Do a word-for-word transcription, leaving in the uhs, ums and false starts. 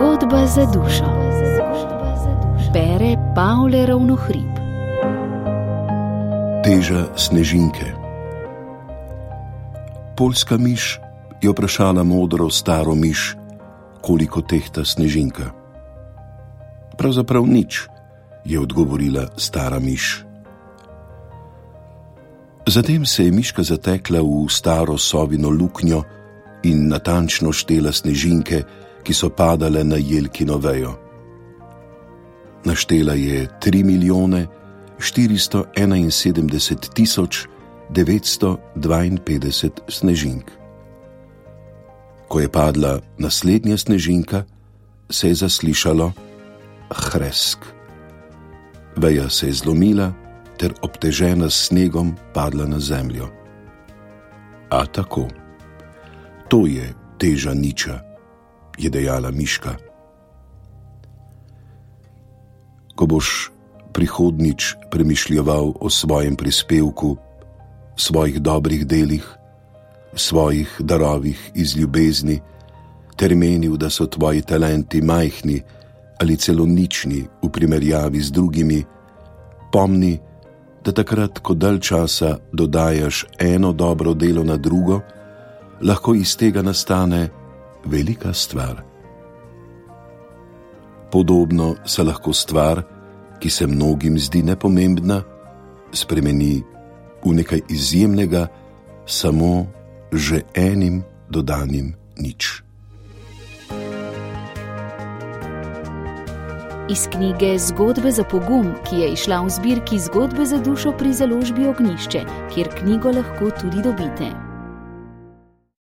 Zgodba za dušo. Bere Pavle Ravnohrib. Teža snežinke. Poljska miš je vprašala modro staro miš, koliko tehta snežinka. Pravzaprav nič, je odgovorila stara miš. Zatem se je miška zatekla v staro sovino luknjo in natančno štela snežinke, ki so padale na jelkino vejo. Naštela je tri milijone štiristo enainsedemdeset tisoč devetsto dvainpetdeset snežink. Ko je padla naslednja snežinka, se je zaslišalo hresk. Veja se je zlomila ter obtežena s snegom padla na zemljo. A tako, to je teža niča, je dejala miška. Ko boš prihodnič premišljeval o svojem prispevku, svojih dobrih delih, svojih darovih iz ljubezni, ter menil, da so tvoji talenti majhni ali celo nični v primerjavi z drugimi, pomni, da takrat, ko dalj časa dodajaš eno dobro delo na drugo, lahko iz tega nastane velika stvar. Podobno se lahko stvar, ki se mnogim zdi nepomembna, spremeni v nekaj izjemnega samo že enim dodanim nič. Iz knjige Zgodbe za pogum, ki je izšla v zbirki Zgodbe za dušo pri založbi Ognjišče, kjer knjigo lahko tudi dobite.